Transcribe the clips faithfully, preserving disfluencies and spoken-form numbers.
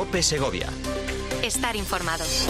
COPE Segovia. Estar informados.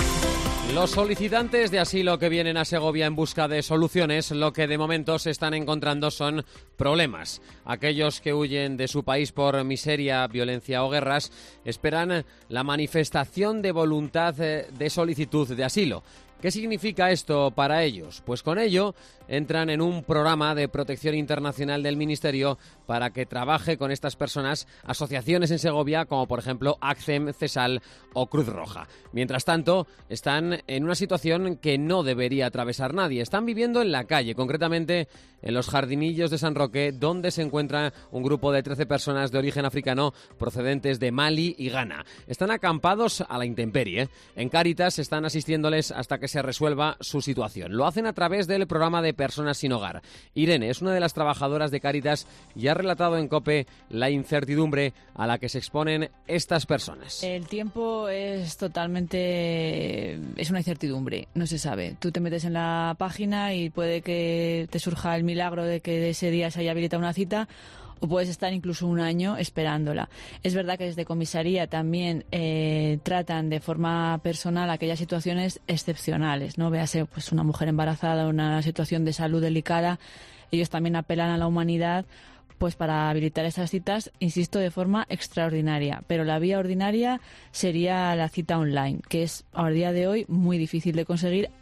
Los solicitantes de asilo que vienen a Segovia en busca de soluciones, lo que de momento se están encontrando son problemas. Aquellos que huyen de su país por miseria, violencia o guerras esperan la manifestación de voluntad de solicitud de asilo. ¿Qué significa esto para ellos? Pues con ello entran en un programa de protección internacional del Ministerio para que trabaje con estas personas asociaciones en Segovia como por ejemplo ACCEM, CESAL o Cruz Roja. Mientras tanto, están en una situación que no debería atravesar nadie. Están viviendo en la calle, concretamente en los jardinillos de San Roque, donde se encuentra un grupo de trece personas de origen africano procedentes de Mali y Ghana. Están acampados a la intemperie. En Cáritas están asistiéndoles hasta que se resuelva su situación. Lo hacen a través del programa de Personas sin Hogar. Irene es una de las trabajadoras de Cáritas y ha relatado en COPE la incertidumbre a la que se exponen estas personas. El tiempo es totalmente... es una incertidumbre, no se sabe. Tú te metes en la página y puede que te surja el milagro de que ese día se haya habilitado una cita, o puedes estar incluso un año esperándola. Es verdad que desde comisaría también eh, tratan de forma personal aquellas situaciones excepcionales, ¿no? Véase pues una mujer embarazada, una situación de salud delicada. Ellos también apelan a la humanidad pues para habilitar esas citas, insisto, de forma extraordinaria. Pero la vía ordinaria sería la cita online, que es a día de hoy muy difícil de conseguir.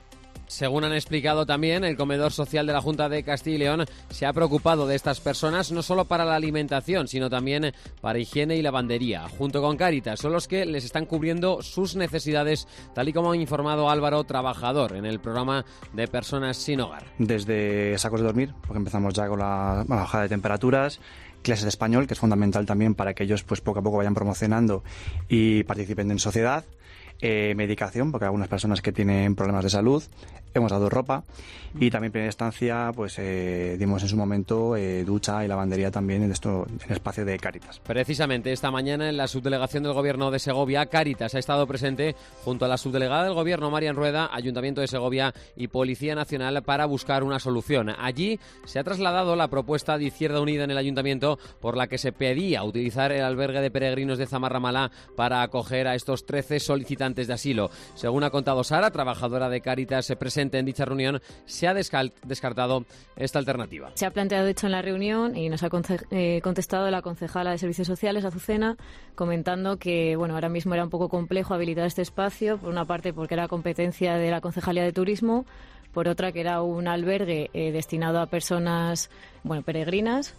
Según han explicado también, el comedor social de la Junta de Castilla y León se ha preocupado de estas personas no solo para la alimentación, sino también para higiene y lavandería. Junto con Cáritas son los que les están cubriendo sus necesidades, tal y como ha informado Álvaro, trabajador en el programa de Personas sin Hogar. Desde sacos de dormir, porque empezamos ya con la bajada de temperaturas, clases de español, que es fundamental también para que ellos pues poco a poco vayan promocionando y participen en sociedad. Eh, medicación, porque hay algunas personas que tienen problemas de salud. Hemos dado ropa y también en primera instancia pues eh, dimos en su momento eh, ducha y lavandería también en esto en el espacio de Cáritas. Precisamente esta mañana en la subdelegación del Gobierno de Segovia, Cáritas ha estado presente junto a la subdelegada del Gobierno, Marian Rueda, Ayuntamiento de Segovia y Policía Nacional para buscar una solución. Allí se ha trasladado la propuesta de Izquierda Unida en el Ayuntamiento por la que se pedía utilizar el albergue de peregrinos de Zamarramala para acoger a estos trece solicitantes de asilo. Según ha contado Sara, trabajadora de Cáritas presente en dicha reunión, se ha descartado esta alternativa. Se ha planteado, de hecho, en la reunión y nos ha eh, contestado la concejala de Servicios Sociales, Azucena, comentando que bueno, ahora mismo era un poco complejo habilitar este espacio, por una parte porque era competencia de la Concejalía de Turismo, por otra que era un albergue eh, destinado a personas bueno, peregrinas,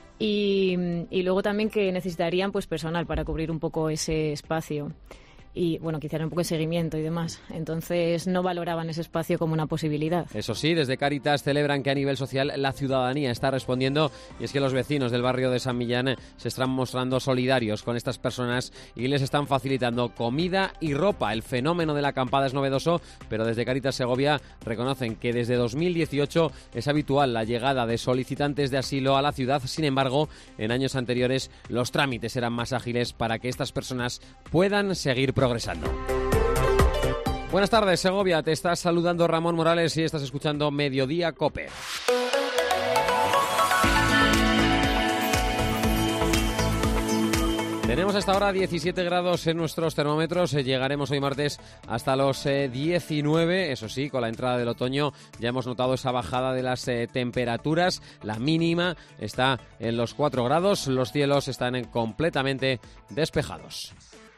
y, y luego también que necesitarían pues personal para cubrir un poco ese espacio. Y bueno, que hicieran un poco de seguimiento y demás. Entonces no valoraban ese espacio como una posibilidad. Eso sí, desde Cáritas celebran que a nivel social la ciudadanía está respondiendo, y es que los vecinos del barrio de San Millán se están mostrando solidarios con estas personas y les están facilitando comida y ropa. El fenómeno de la acampada es novedoso, pero desde Cáritas Segovia reconocen que desde dos mil dieciocho es habitual la llegada de solicitantes de asilo a la ciudad. Sin embargo, en años anteriores los trámites eran más ágiles para que estas personas puedan seguir progresando. progresando. Buenas tardes, Segovia. Te estás saludando Ramón Morales y estás escuchando Mediodía COPE. Tenemos hasta ahora diecisiete grados en nuestros termómetros. Llegaremos hoy martes hasta los eh, diecinueve. Eso sí, con la entrada del otoño ya hemos notado esa bajada de las eh, temperaturas. La mínima está en los cuatro grados. Los cielos están eh, completamente despejados.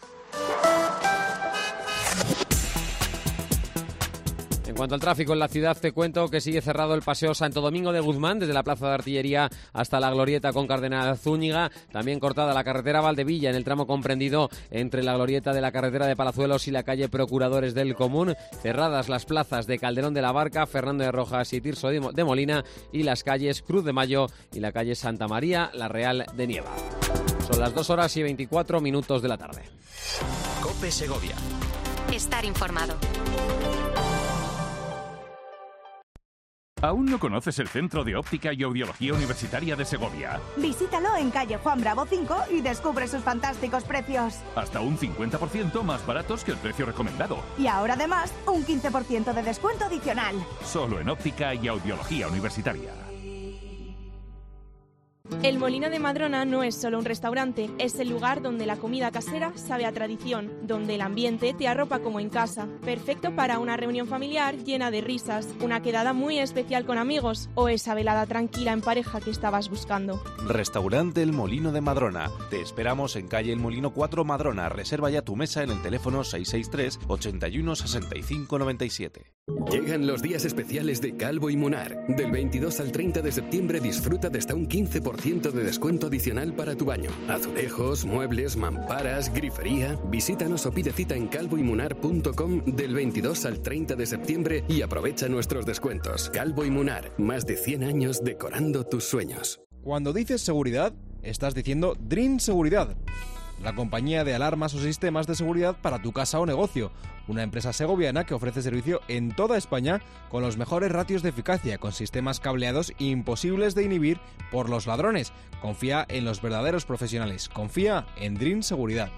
En cuanto al tráfico en la ciudad, te cuento que sigue cerrado el paseo Santo Domingo de Guzmán, desde la Plaza de Artillería hasta la Glorieta con Cardenal Zúñiga. También cortada la carretera Valdevilla en el tramo comprendido entre la Glorieta de la carretera de Palazuelos y la calle Procuradores del Común. Cerradas las plazas de Calderón de la Barca, Fernando de Rojas y Tirso de Molina, y las calles Cruz de Mayo y la calle Santa María, la Real de Nieva. Son las dos horas y veinticuatro minutos de la tarde. COPE Segovia. Estar informado. ¿Aún no conoces el Centro de Óptica y Audiología Universitaria de Segovia? Visítalo en calle Juan Bravo cinco y descubre sus fantásticos precios. Hasta un cincuenta por ciento más baratos que el precio recomendado. Y ahora además, un quince por ciento de descuento adicional. Solo en Óptica y Audiología Universitaria. El Molino de Madrona no es solo un restaurante, es el lugar donde la comida casera sabe a tradición, donde el ambiente te arropa como en casa, perfecto para una reunión familiar llena de risas, una quedada muy especial con amigos o esa velada tranquila en pareja que estabas buscando. Restaurante El Molino de Madrona. Te esperamos en calle El Molino cuatro Madrona. Reserva ya tu mesa en el teléfono seis seis tres, ochenta y uno, sesenta y cinco noventa y siete. Llegan los días especiales de Calvo y Munar. Del veintidós al treinta de septiembre disfruta de hasta un quince por ciento de descuento adicional para tu baño. Azulejos, muebles, mamparas, grifería. Visítanos o pide cita en calvo y munar punto com del veintidós al treinta de septiembre y aprovecha nuestros descuentos. Calvo y Munar, más de cien años decorando tus sueños. Cuando dices seguridad, estás diciendo Dream Seguridad, la compañía de alarmas o sistemas de seguridad para tu casa o negocio. Una empresa segoviana que ofrece servicio en toda España con los mejores ratios de eficacia, con sistemas cableados imposibles de inhibir por los ladrones. Confía en los verdaderos profesionales. Confía en Dream Seguridad.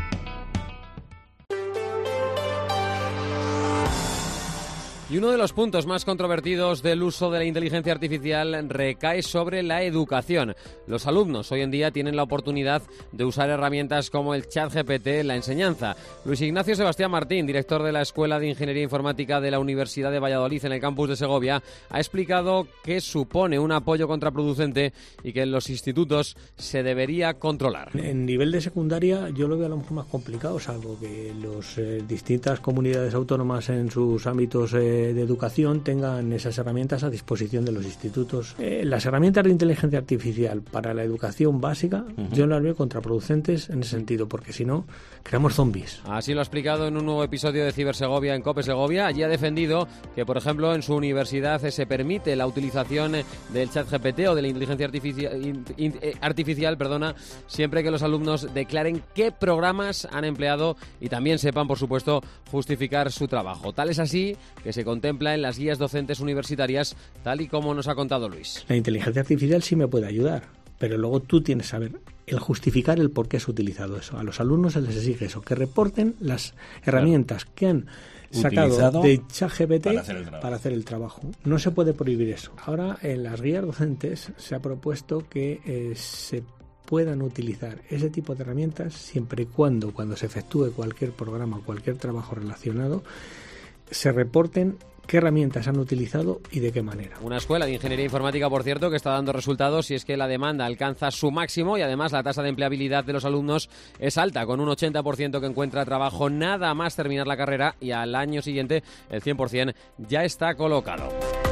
Y uno de los puntos más controvertidos del uso de la inteligencia artificial recae sobre la educación. Los alumnos hoy en día tienen la oportunidad de usar herramientas como el ChatGPT en la enseñanza. Luis Ignacio Sebastián Martín, director de la Escuela de Ingeniería Informática de la Universidad de Valladolid en el campus de Segovia, ha explicado que supone un apoyo contraproducente y que en los institutos se debería controlar. En nivel de secundaria yo lo veo a lo mejor más complicado, salvo que las eh, distintas comunidades autónomas en sus ámbitos eh, de educación tengan esas herramientas a disposición de los institutos. Eh, las herramientas de inteligencia artificial para la educación básica, uh-huh. yo las veo contraproducentes en ese sentido, porque si no, creamos zombies. Así lo ha explicado en un nuevo episodio de Cibersegovia en COPE Segovia. Allí ha defendido que, por ejemplo, en su universidad se permite la utilización del ChatGPT o de la inteligencia artificial, in, in, eh, artificial perdona, siempre que los alumnos declaren qué programas han empleado y también sepan, por supuesto, justificar su trabajo. Tal es así que se contempla en las guías docentes universitarias, tal y como nos ha contado Luis. La inteligencia artificial sí me puede ayudar, pero luego tú tienes que saber el justificar el por qué has utilizado eso. A los alumnos se les exige eso, que reporten las herramientas claro. que han sacado utilizado de ChatGPT para hacer, para hacer el trabajo. No se puede prohibir eso. Ahora, en las guías docentes se ha propuesto que eh, se puedan utilizar ese tipo de herramientas siempre y cuando, cuando se efectúe cualquier programa o cualquier trabajo relacionado, se reporten qué herramientas han utilizado y de qué manera. Una escuela de ingeniería informática, por cierto, que está dando resultados y es que la demanda alcanza su máximo y además la tasa de empleabilidad de los alumnos es alta, con un ochenta por ciento que encuentra trabajo nada más terminar la carrera y al año siguiente el cien por ciento ya está colocado.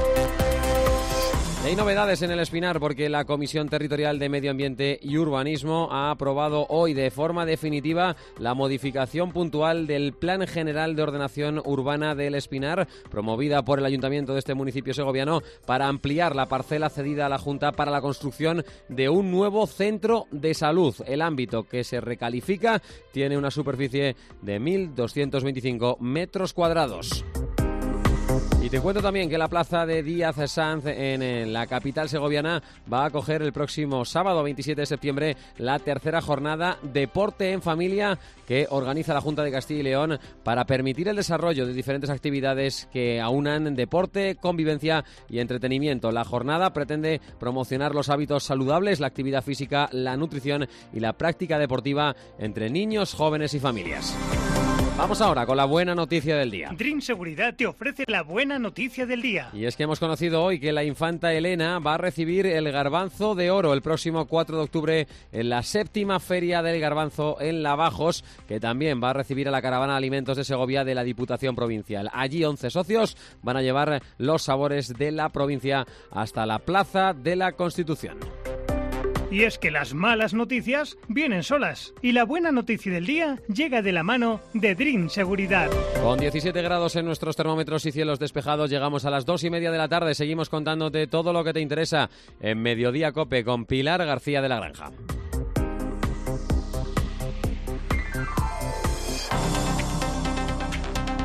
Hay novedades en el Espinar porque la Comisión Territorial de Medio Ambiente y Urbanismo ha aprobado hoy de forma definitiva la modificación puntual del Plan General de Ordenación Urbana del Espinar, promovida por el Ayuntamiento de este municipio segoviano, para ampliar la parcela cedida a la Junta para la construcción de un nuevo centro de salud. El ámbito que se recalifica tiene una superficie de mil doscientos veinticinco metros cuadrados. Y te cuento también que la plaza de Díaz Sanz en, en la capital segoviana va a acoger el próximo sábado veintisiete de septiembre la tercera jornada Deporte en Familia que organiza la Junta de Castilla y León para permitir el desarrollo de diferentes actividades que aunan deporte, convivencia y entretenimiento. La jornada pretende promocionar los hábitos saludables, la actividad física, la nutrición y la práctica deportiva entre niños, jóvenes y familias. Vamos ahora con la buena noticia del día. Dream Seguridad te ofrece la buena noticia del día. Y es que hemos conocido hoy que la infanta Elena va a recibir el Garbanzo de Oro el próximo cuatro de octubre en la séptima Feria del Garbanzo en Lavajos, que también va a recibir a la Caravana de Alimentos de Segovia de la Diputación Provincial. Allí once socios van a llevar los sabores de la provincia hasta la Plaza de la Constitución. Y es que las malas noticias vienen solas y la buena noticia del día llega de la mano de Dream Seguridad. Con diecisiete grados en nuestros termómetros y cielos despejados llegamos a las dos y media de la tarde. Seguimos contándote todo lo que te interesa en Mediodía Cope con Pilar García de la Granja.